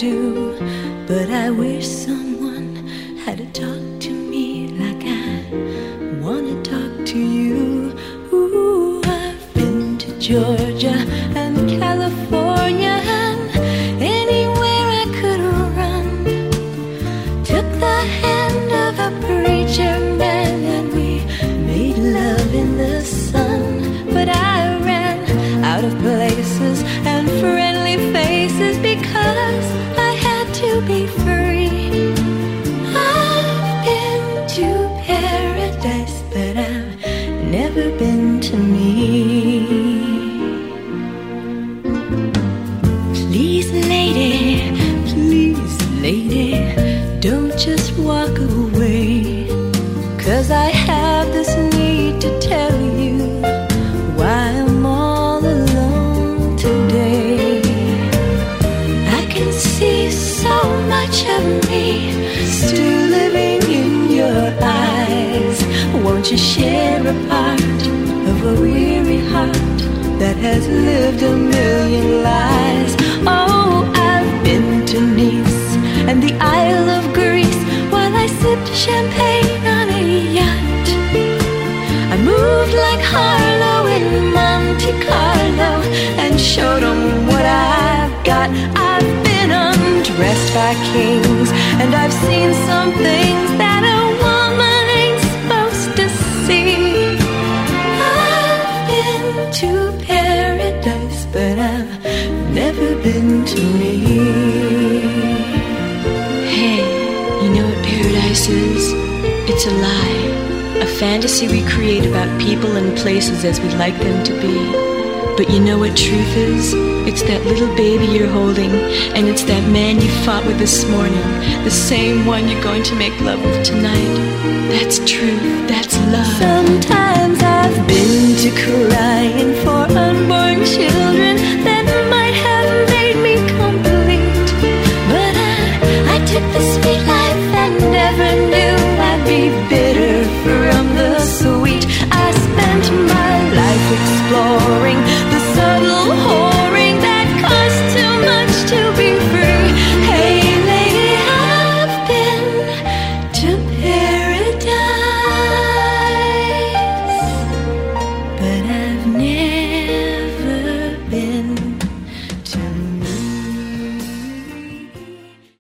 do. But I wish someone had to talk to me like I wanna talk to you. Ooh, I've been to Georgia and California and anywhere I could run. Took the hand of a preacher man and we made love in the sun. But I ran out of places and friendly faces because I had to be free. I've been to paradise, but I've never been to me. Please, lady, don't just walk away, 'cause I have this need to tell you why I'm all alone today. I can see so much of me still living in your eyes. Won't you share a part of a weary heart that has lived a million lives? Oh, I've been to Nice and the Isle of Greece while I sipped champagne on a yacht. I moved like Harlow in Monte Carlo and showed them what I've got. I've been undressed by kings and I've seen some things that a woman ain't supposed to see. I've been to paradise, but I've never been to me. Hey, you know what paradise is? It's a lie. A fantasy we create about people and places as we'd like them to be. But you know what truth is? It's that little baby you're holding, and it's that man you fought with this morning, the same one you're going to make love with tonight. That's truth, that's love. Sometimes I've been to cry